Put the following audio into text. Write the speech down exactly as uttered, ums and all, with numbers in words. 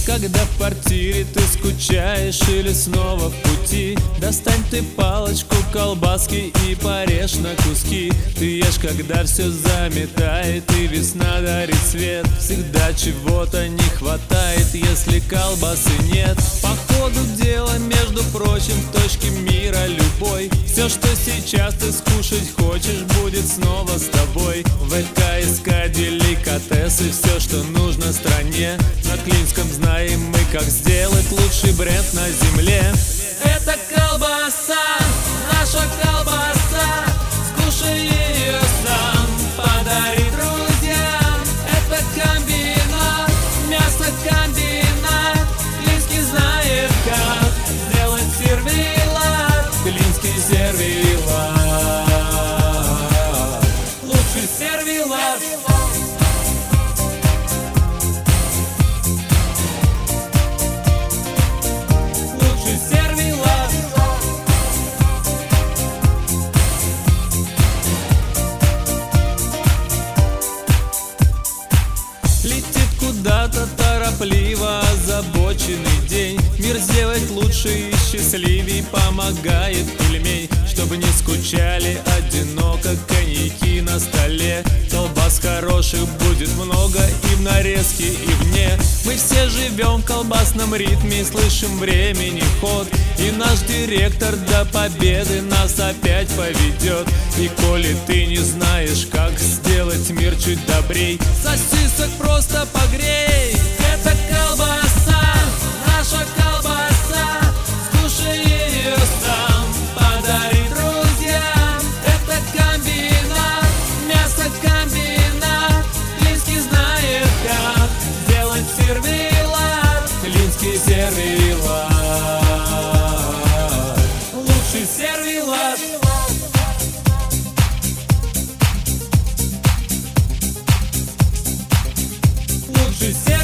Когда в квартире ты скучаешь или снова в пути, достань ты палочку колбаски и порежь на куски. Ты ешь, когда все заметает и весна дарит свет. Всегда чего-то не хватает, если колбасы нет. По ходу дела, между прочим, в точке мира любой. Все, что сейчас ты скушать хочешь, будет снова с тобой. В ЛКСК деликатесы, все, что нужно стране. На Клинском знаем мы, как сделать лучший бренд на земле. Это колбаса, наша колбаса, скушай ее сам, подари друзьям. Это комбинат, мясокомбинат, Клинский знает, как сделать сервелат. Клинский сервелат, лучший сервелат. Летит куда-то торопливо озабоченный день. Мир сделать лучше и счастливей помогает пельмень. Чтобы не скучали одиноко, коньяки на столе. Колбас хороших будет много и в нарезке, и вне. Мы все живем в колбасном ритме, слышим времени ход. И наш директор до победы нас опять поведет. И коли ты не знаешь, как сделать мир чуть добрей, сосисок просто погрей. Это колбаса, наша колбаса, скушай ее сам, подари друзьям. Это комбинат, мясокомбинат, Клинский знает, как сделать сервелат. Клинский сервелат, лучший сервелат. Лучший сервелат.